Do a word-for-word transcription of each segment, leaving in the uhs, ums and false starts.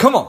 Come on.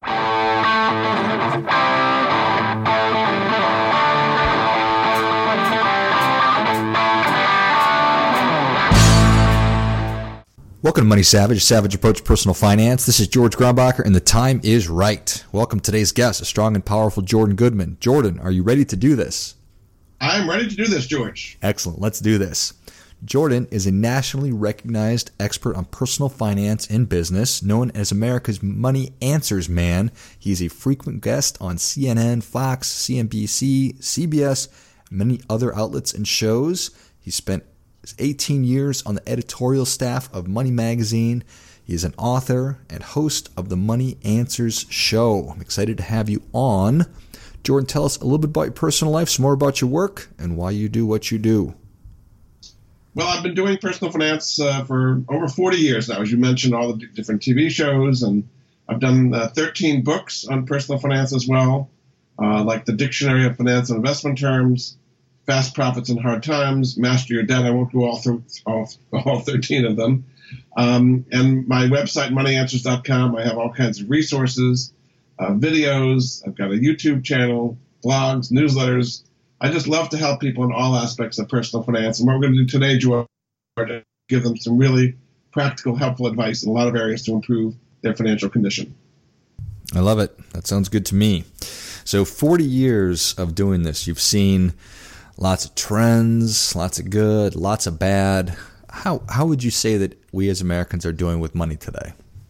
Welcome to Money Savage, Savage Approach to Personal Finance. This is George Grombacher, and the time is right. Welcome to today's guest, a strong and powerful Jordan Goodman. Jordan, are you ready to do this? I'm ready to do this, George. Excellent. Let's do this. Jordan is a nationally recognized expert on personal finance and business, known as America's Money Answers Man. He is a frequent guest on C N N, Fox, C N B C, C B S, and many other outlets and shows. He spent eighteen years on the editorial staff of Money Magazine. He is an author and host of the Money Answers Show. I'm excited to have you on. Jordan, tell us a little bit about your personal life, some more about your work, and why you do what you do. Well, I've been doing personal finance uh, for over forty years now, as you mentioned, all the different T V shows, and I've done uh, thirteen books on personal finance as well, uh, like the Dictionary of Finance and Investment Terms, Fast Profits in Hard Times, Master Your Debt. I won't go all through all, all thirteen of them. Um, and my website, money answers dot com, I have all kinds of resources, uh, videos. I've got a YouTube channel, blogs, newsletters. I just love to help people in all aspects of personal finance. And what we're going to do today, George, is give them some really practical, helpful advice in a lot of areas to improve their financial condition. I love it. That sounds good to me. So forty years of doing this, you've seen lots of trends, lots of good, lots of bad. How how would you say that we as Americans are doing with money today?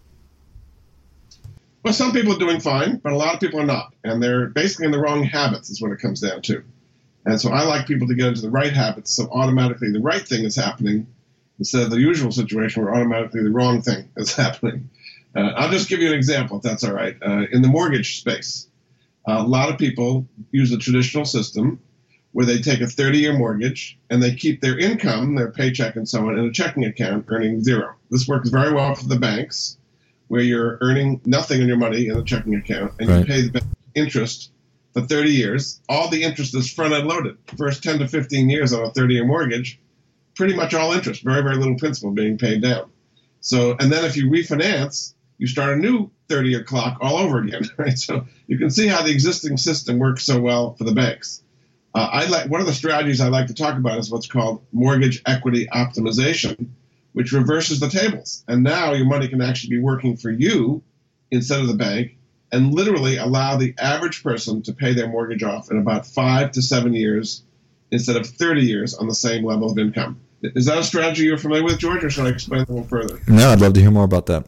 Well, some people are doing fine, but a lot of people are not. And they're basically in the wrong habits is what it comes down to. And so I like people to get into the right habits so automatically the right thing is happening instead of the usual situation where automatically the wrong thing is happening. Uh, I'll just give you an example, if that's all right. Uh, in the mortgage space, uh, a lot of people use the traditional system where they take a thirty-year mortgage and they keep their income, their paycheck and so on, in a checking account earning zero. This works very well for the banks where you're earning nothing in your money in the checking account and right. You pay the bank interest for thirty years. All the interest is front-end loaded. First ten to fifteen years on a thirty-year mortgage, pretty much all interest, very, very little principal being paid down. So, and then if you refinance, you start a new thirty-year clock all over again, right? So you can see how the existing system works so well for the banks. Uh, I like one of the strategies I like to talk about is what's called mortgage equity optimization, which reverses the tables. And now your money can actually be working for you instead of the bank, and literally allow the average person to pay their mortgage off in about five to seven years instead of thirty years on the same level of income. Is that a strategy you're familiar with, George, or should I explain it a little further? No, I'd love to hear more about that.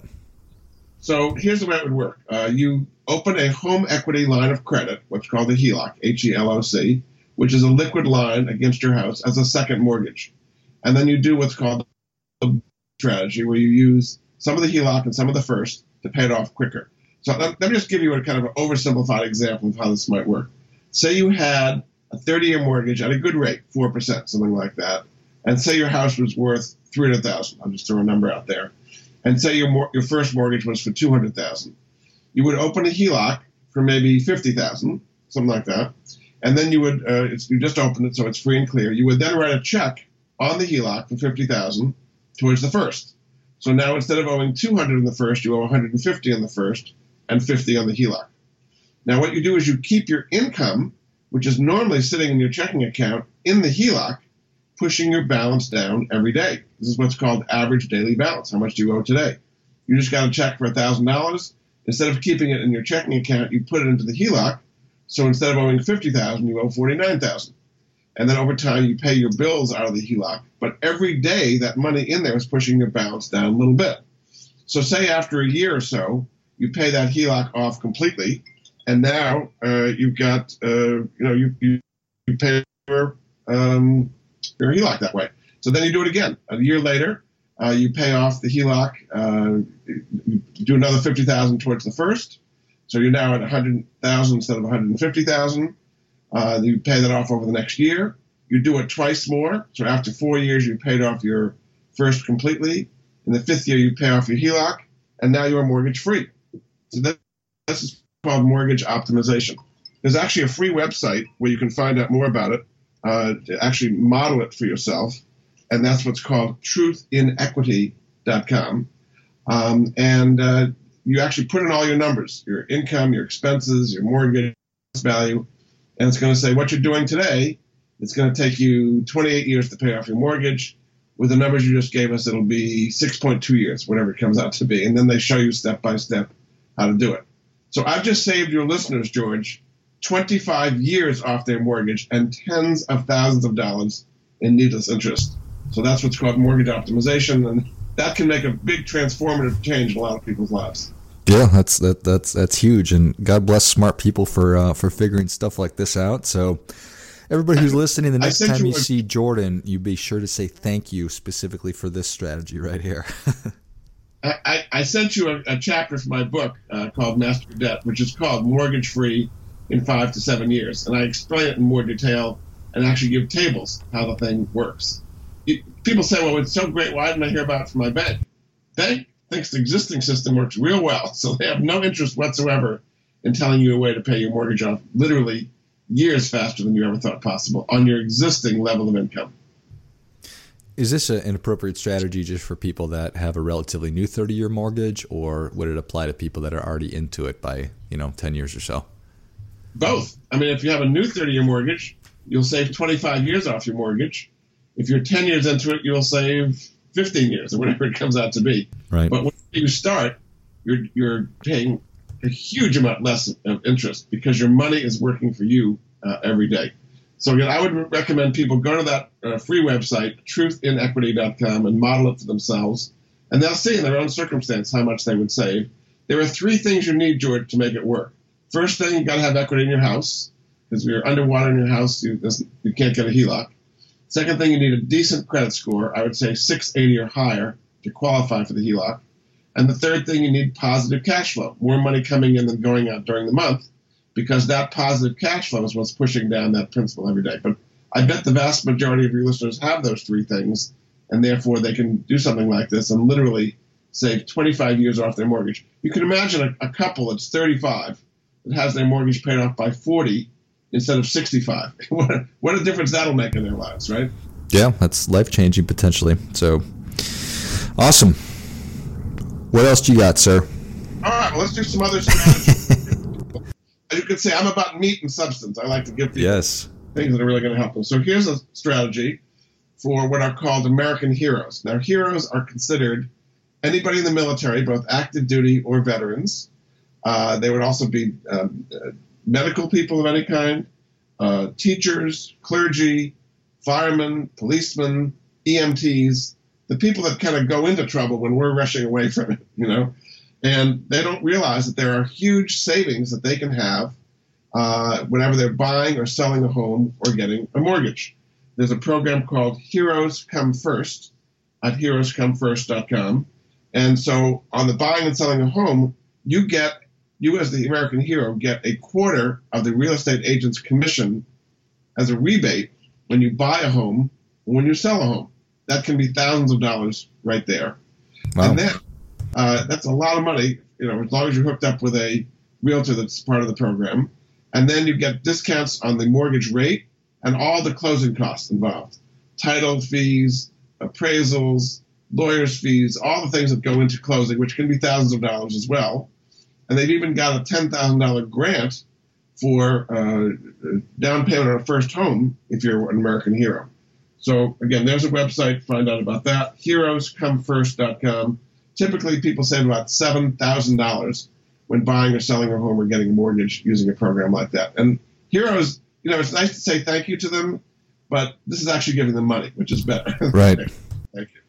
So here's the way it would work. Uh, you open a home equity line of credit, what's called a H E L O C, H E L O C, which is a liquid line against your house as a second mortgage. And then you do what's called a strategy where you use some of the H E L O C and some of the first to pay it off quicker. So let, let me just give you a kind of an oversimplified example of how this might work. Say you had a thirty-year mortgage at a good rate, four percent, something like that, and say your house was worth three hundred thousand dollars. I'll just throw a number out there. And say your mor- your first mortgage was for two hundred thousand dollars. You would open a H E L O C for maybe fifty thousand dollars, something like that, and then you would uh, it's, you just open it so it's free and clear. You would then write a check on the H E L O C for fifty thousand dollars towards the first. So now instead of owing two hundred dollars in the first, you owe one hundred fifty dollars in the first and fifty dollars on the H E L O C. Now what you do is you keep your income, which is normally sitting in your checking account, in the H E L O C, pushing your balance down every day. This is what's called average daily balance. How much do you owe today? You just got a check for one thousand dollars. Instead of keeping it in your checking account, you put it into the H E L O C. So instead of owing fifty thousand dollars, you owe forty-nine thousand dollars. And then over time, you pay your bills out of the H E L O C. But every day, that money in there is pushing your balance down a little bit. So say after a year or so, you pay that H E L O C off completely, and now uh, you've got, uh, you know, you, you, you pay your, um, your H E L O C that way. So then you do it again. A year later, uh, you pay off the H E L O C, uh, you do another fifty thousand dollars towards the first, so you're now at one hundred thousand dollars instead of one hundred fifty thousand dollars. Uh, you pay that off over the next year. You do it twice more, so after four years, you paid off your first completely. In the fifth year, you pay off your H E L O C, and now you're mortgage free. So that, this is called mortgage optimization. There's actually a free website where you can find out more about it, uh, to actually model it for yourself, and that's what's called truth in equity dot com. Um, and uh, you actually put in all your numbers, your income, your expenses, your mortgage value, and it's going to say what you're doing today. It's going to take you twenty-eight years to pay off your mortgage. With the numbers you just gave us, it'll be six point two years, whatever it comes out to be. And then they show you step by step how to do it. So I've just saved your listeners, George, twenty-five years off their mortgage and tens of thousands of dollars in needless interest. So that's what's called mortgage optimization, and that can make a big transformative change in a lot of people's lives. Yeah, that's that that's that's huge, and God bless smart people for uh, for figuring stuff like this out. So everybody who's listening, the next time you, you see Jordan, you be sure to say thank you specifically for this strategy right here. I, I sent you a, a chapter from my book uh, called Master Your Debt, which is called Mortgage Free in Five to Seven Years. And I explain it in more detail and actually give tables how the thing works. It, people say, well, it's so great. Why didn't I hear about it from my bank? Bank thinks the existing system works real well, so they have no interest whatsoever in telling you a way to pay your mortgage off literally years faster than you ever thought possible on your existing level of income. Is this a, an appropriate strategy just for people that have a relatively new thirty-year mortgage, or would it apply to people that are already into it by, you know, ten years or so? Both. I mean, if you have a new thirty-year mortgage, you'll save twenty-five years off your mortgage. If you're ten years into it, you'll save fifteen years or whatever it comes out to be. Right. But when you start, you're you're paying a huge amount less of interest because your money is working for you uh, every day. So again, I would recommend people go to that uh, free website, truth in equity dot com, and model it for themselves, and they'll see in their own circumstance how much they would save. There are three things you need, George, to make it work. First thing, you got to have equity in your house, because if you're underwater in your house, you, you can't get a H E L O C. Second thing, you need a decent credit score. I would say six eighty or higher to qualify for the H E L O C. And the third thing, you need positive cash flow, more money coming in than going out during the month, because that positive cash flow is what's pushing down that principal every day. But I bet the vast majority of your listeners have those three things, and therefore they can do something like this and literally save twenty-five years off their mortgage. You can imagine a, a couple that's thirty-five that has their mortgage paid off by forty instead of sixty-five. What a, what a difference that'll make in their lives, right? Yeah, that's life-changing potentially. So, awesome. What else do you got, sir? All right, well, let's do some other strategies. You could say I'm about meat and substance. I like to give people yes. things that are really going to help them. So here's a strategy for what are called American heroes. Now, heroes are considered anybody in the military, both active duty or veterans. Uh, they would also be um, uh, medical people of any kind, uh, teachers, clergy, firemen, policemen, E M Ts, the people that kind of go into trouble when we're rushing away from it, you know. And they don't realize that there are huge savings that they can have uh, whenever they're buying or selling a home or getting a mortgage. There's a program called Heroes Come First at heroes come first dot com. And so on the buying and selling a home, you get, you as the American hero, get a quarter of the real estate agent's commission as a rebate when you buy a home and when you sell a home. That can be thousands of dollars right there. Wow. And then Uh, that's a lot of money, you know, as long as you're hooked up with a realtor that's part of the program. And then you get discounts on the mortgage rate and all the closing costs involved. Title fees, appraisals, lawyers' fees, all the things that go into closing, which can be thousands of dollars as well. And they've even got a ten thousand dollars grant for uh, down payment on a first home if you're an American hero. So, again, there's a website. Find out about that, heroes come first dot com. Typically, people save about seven thousand dollars when buying or selling a home or getting a mortgage using a program like that. And heroes, you know, it's nice to say thank you to them, but this is actually giving them money, which is better. Right. Thank you.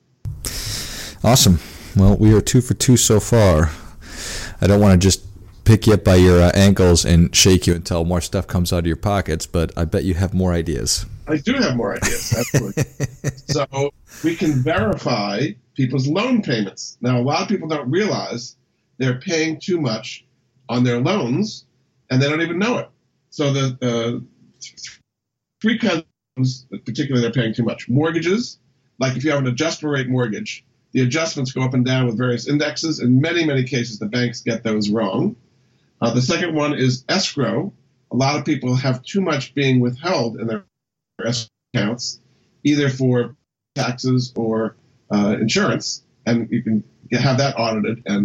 Awesome. Well, we are two for two so far. I don't want to just pick you up by your uh, ankles and shake you until more stuff comes out of your pockets, but I bet you have more ideas. I do have more ideas, absolutely. So we can verify people's loan payments. Now, a lot of people don't realize they're paying too much on their loans, and they don't even know it. So the uh, three kinds of loans, particularly they're paying too much. Mortgages, like if you have an adjustable rate mortgage, the adjustments go up and down with various indexes. In many, many cases, the banks get those wrong. Uh, the second one is escrow. A lot of people have too much being withheld in their escrow accounts, either for taxes or uh, insurance, and you can have that audited and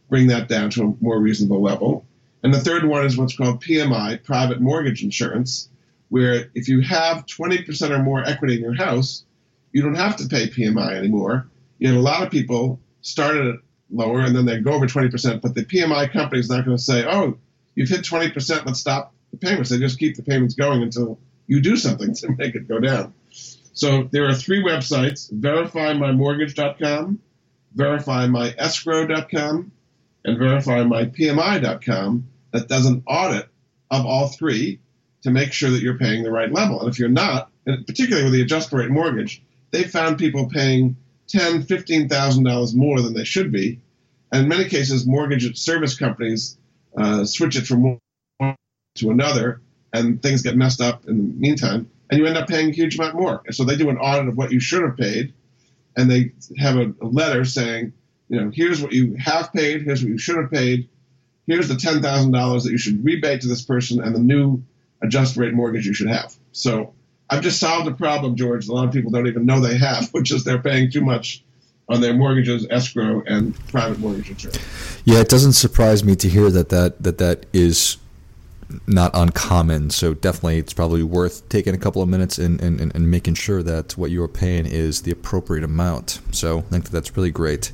bring that down to a more reasonable level. And the third one is what's called P M I, private mortgage insurance, where if you have twenty percent or more equity in your house, you don't have to pay P M I anymore. You know, a lot of people started it lower and then they go over twenty percent, but the P M I company is not going to say, oh, you've hit twenty percent, let's stop the payments. They just keep the payments going until you do something to make it go down. So there are three websites, verify my mortgage dot com, verify my escrow dot com, and verify my P M I dot com that does an audit of all three to make sure that you're paying the right level. And if you're not, and particularly with the adjustable rate mortgage, they found people paying ten thousand dollars, fifteen thousand dollars more than they should be. And in many cases, mortgage service companies uh, switch it from one to another, and things get messed up in the meantime, and you end up paying a huge amount more. So they do an audit of what you should have paid, and they have a, a letter saying, you know, here's what you have paid, here's what you should have paid, here's the ten thousand dollars that you should rebate to this person, and the new adjusted rate mortgage you should have. So I've just solved a problem, George, a lot of people don't even know they have, which is they're paying too much on their mortgages, escrow, and private mortgage insurance. Yeah, it doesn't surprise me to hear that that, that, that is not uncommon. So definitely it's probably worth taking a couple of minutes and, and, and making sure that what you're paying is the appropriate amount. So I think that that's really great.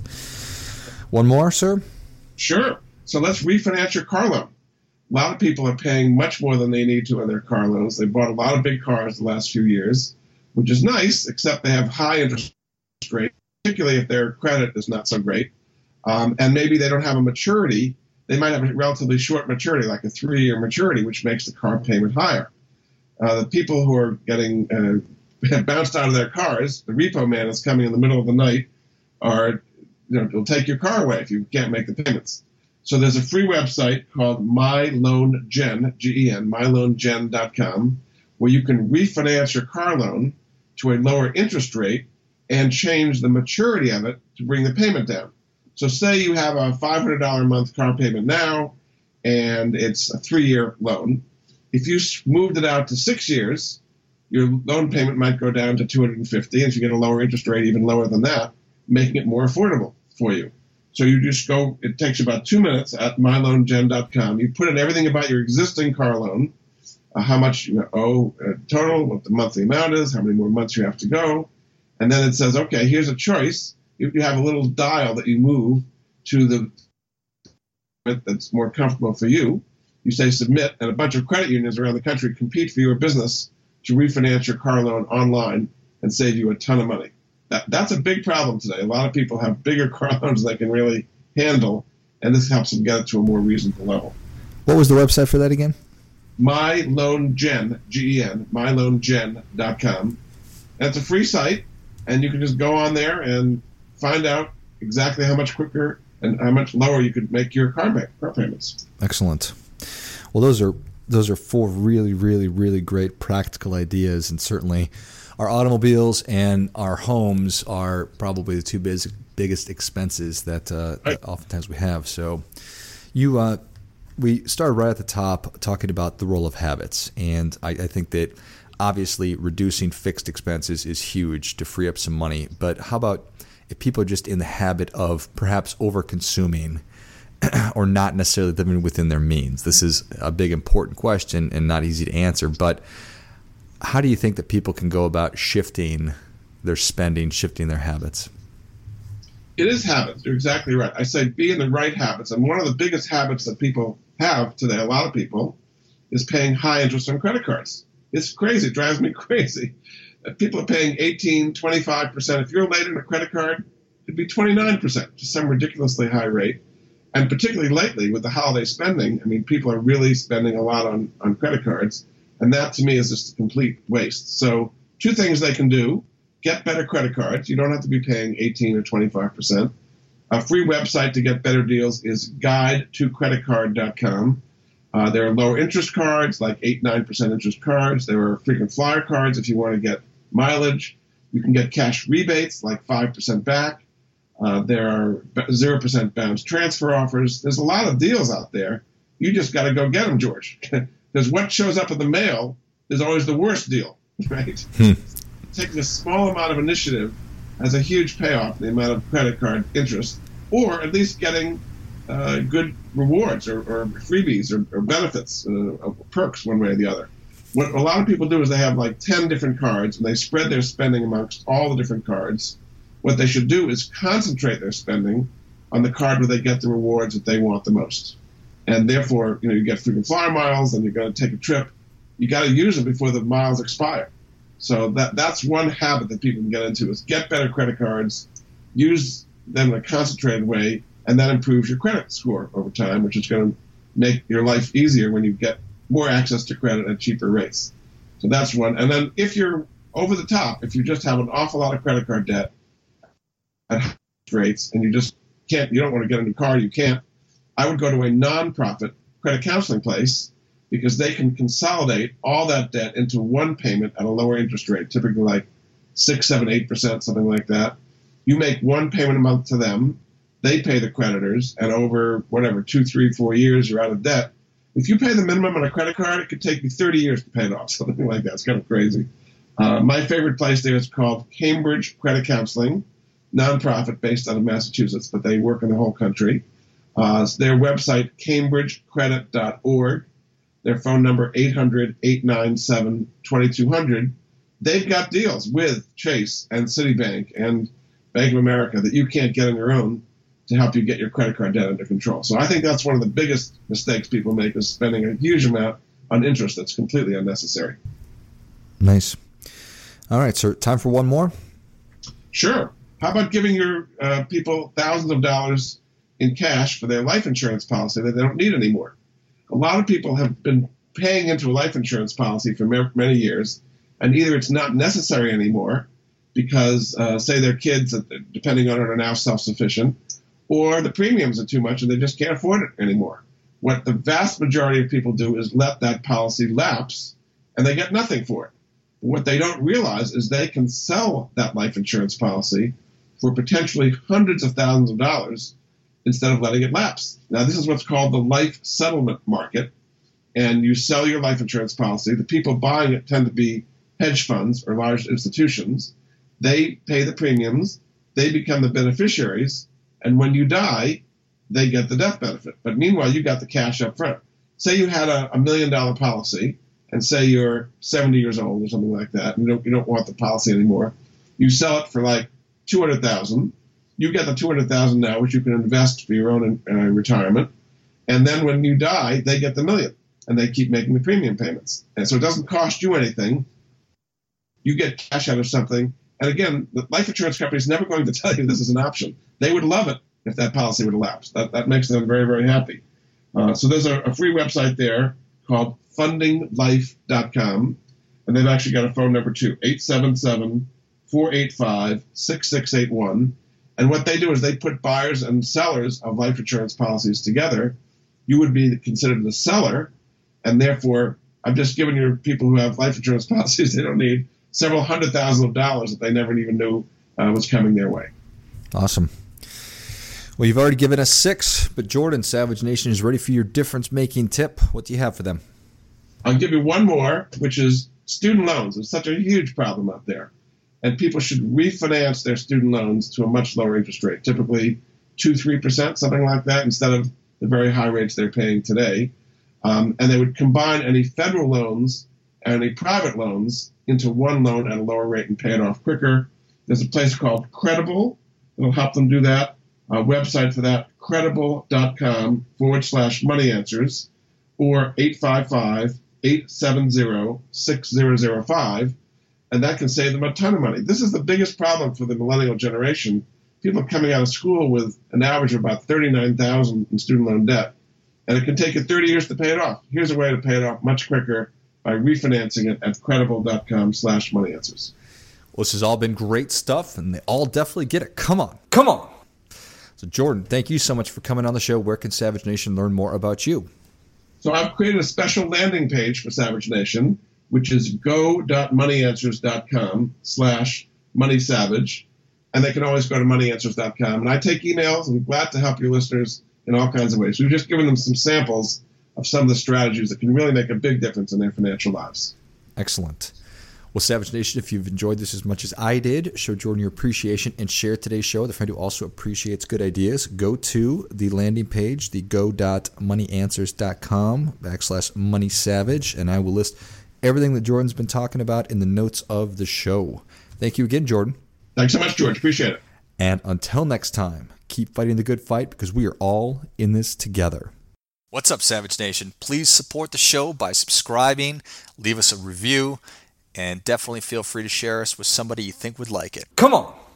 One more, sir? Sure. So let's refinance your car loan. A lot of people are paying much more than they need to on their car loans. They bought a lot of big cars the last few years, which is nice, except they have high interest rates, particularly if their credit is not so great. Um, and maybe they don't have a maturity. They might have a relatively short maturity, like a three-year maturity, which makes the car payment higher. Uh, the people who are getting uh, bounced out of their cars, the repo man is coming in the middle of the night, or you know, will take your car away if you can't make the payments. So there's a free website called MyLoanGen, G E N, my loan gen dot com, where you can refinance your car loan to a lower interest rate and change the maturity of it to bring the payment down. So say you have a five hundred dollars a month car payment now, and it's a three-year loan. If you moved it out to six years, your loan payment might go down to two hundred fifty dollars, and you get a lower interest rate, even lower than that, making it more affordable for you. So you just go, it takes you about two minutes at my loan gen dot com. You put in everything about your existing car loan, uh, how much you owe uh, total, what the monthly amount is, how many more months you have to go. And then it says, okay, here's a choice. You, you have a little dial that you move to the that's more comfortable for you. You say submit, and a bunch of credit unions around the country compete for your business to refinance your car loan online and save you a ton of money. That, that's a big problem today. A lot of people have bigger car loans they can really handle, and this helps them get it to a more reasonable level. What was the website for that again? MyLoanGen, G E N, my loan gen dot com. And it's a free site, and you can just go on there and find out exactly how much quicker and how much lower you could make your car, pay, car payments. Excellent. Well, those are those are four really, really, really great practical ideas, and certainly our automobiles and our homes are probably the two basic, biggest expenses that, uh, right. that oftentimes we have. So you, uh, we started right at the top talking about the role of habits, and I, I think that obviously reducing fixed expenses is huge to free up some money. But how about if people are just in the habit of perhaps over-consuming or not necessarily living within their means? This is a big, important question and not easy to answer, but how do you think that people can go about shifting their spending, shifting their habits? It is habits. You're exactly right. I say be in the right habits. And one of the biggest habits that people have today, a lot of people, is paying high interest on credit cards. It's crazy. It drives me crazy. People are paying eighteen, twenty-five percent. If you're late on a credit card, it'd be twenty-nine percent, just some ridiculously high rate. And particularly lately with the holiday spending, I mean, people are really spending a lot on, on credit cards. And that, to me, is just a complete waste. So two things they can do. Get better credit cards. You don't have to be paying eighteen or twenty-five percent. A free website to get better deals is guide to credit card dot com. Uh, there are lower interest cards, like eight, nine percent interest cards. There are frequent flyer cards if you want to get mileage. You can get cash rebates, like five percent back. Uh, there are zero percent bounce transfer offers. There's a lot of deals out there. You just got to go get them, George. Because what shows up in the mail is always the worst deal, right? Hmm. Taking a small amount of initiative has a huge payoff, the amount of credit card interest, or at least getting uh, good rewards or, or freebies or, or benefits, uh, perks one way or the other. What a lot of people do is they have like ten different cards and they spread their spending amongst all the different cards. What they should do is concentrate their spending on the card where they get the rewards that they want the most. And therefore, you know, you get frequent flyer miles and you're going to take a trip. You got to use them before the miles expire. So that that's one habit that people can get into is get better credit cards, use them in a concentrated way, and that improves your credit score over time, which is going to make your life easier when you get more access to credit at cheaper rates. So that's one. And then if you're over the top, if you just have an awful lot of credit card debt at high rates and you just can't, you don't want to get a new car, you can't, I would go to a nonprofit credit counseling place because they can consolidate all that debt into one payment at a lower interest rate, typically like six, seven, eight percent, something like that. You make one payment a month to them, they pay the creditors, and over whatever, two, three, four years, you're out of debt. If you pay the minimum on a credit card, it could take you thirty years to pay it off, something like that. It's kind of crazy. Uh, my favorite place there is called Cambridge Credit Counseling, nonprofit based out of Massachusetts, but they work in the whole country. Uh, their website, cambridge credit dot org. Their phone number, eight hundred, eight nine seven, two two zero zero. They've got deals with Chase and Citibank and Bank of America that you can't get on your own to help you get your credit card debt under control. So I think that's one of the biggest mistakes people make is spending a huge amount on interest that's completely unnecessary. Nice. All right, sir. Time for one more? Sure. How about giving your uh, people thousands of dollars in cash for their life insurance policy that they don't need anymore? A lot of people have been paying into a life insurance policy for many years, and either it's not necessary anymore because, uh, say, their kids, depending on it, are now self-sufficient, or the premiums are too much and they just can't afford it anymore. What the vast majority of people do is let that policy lapse, and they get nothing for it. What they don't realize is they can sell that life insurance policy for potentially hundreds of thousands of dollars instead of letting it lapse. Now, this is what's called the life settlement market, and you sell your life insurance policy. The people buying it tend to be hedge funds or large institutions. They pay the premiums, they become the beneficiaries, and when you die, they get the death benefit. But meanwhile, you got the cash up front. Say you had a, a million dollar policy, and say you're seventy years old or something like that, and you don't, you don't want the policy anymore. You sell it for like two hundred thousand dollars. You get the two hundred thousand dollars now, which you can invest for your own uh, retirement. And then when you die, they get the million, and they keep making the premium payments. And so it doesn't cost you anything. You get cash out of something. And again, the life insurance company is never going to tell you this is an option. They would love it if that policy would elapse. That, that makes them very, very happy. Uh, so there's a, a free website there called funding life dot com, and they've actually got a phone number too, eight seven seven, four eight five, six six eight one. And what they do is they put buyers and sellers of life insurance policies together. You would be considered the seller, and therefore I've just given your people who have life insurance policies they don't need several hundred thousand of dollars that they never even knew uh, was coming their way. Awesome. Well, you've already given us six, but Jordan, Savage Nation is ready for your difference-making tip. What do you have for them? I'll give you one more, which is student loans. It's such a huge problem out there. And people should refinance their student loans to a much lower interest rate, typically two, three percent, something like that, instead of the very high rates they're paying today. Um, and they would combine any federal loans and any private loans into one loan at a lower rate and pay it off quicker. There's a place called Credible that'll help them do that. A website for that, credible.com forward slash money answers, or eight five five, eight seven zero, six zero zero five. And that can save them a ton of money. This is the biggest problem for the millennial generation. People are coming out of school with an average of about thirty-nine thousand dollars in student loan debt, and it can take you thirty years to pay it off. Here's a way to pay it off much quicker by refinancing it at credible.com slash money answers. Well, this has all been great stuff, and they all definitely get it. Come on. Come on. So, Jordan, thank you so much for coming on the show. Where can Savage Nation learn more about you? So I've created a special landing page for Savage Nation, which is go.moneyanswers.com slash moneysavage. And they can always go to money answers dot com. And I take emails. I'm glad to help your listeners in all kinds of ways. We've just given them some samples of some of the strategies that can really make a big difference in their financial lives. Excellent. Well, Savage Nation, if you've enjoyed this as much as I did, show Jordan your appreciation and share today's show. The friend who also appreciates good ideas, go to the landing page, the go.moneyanswers.com backslash money savage, and I will list everything that Jordan's been talking about in the notes of the show. Thank you again, Jordan. Thanks so much, George. Appreciate it. And until next time, keep fighting the good fight because we are all in this together. What's up, Savage Nation? Please support the show by subscribing, leave us a review, and definitely feel free to share us with somebody you think would like it. Come on!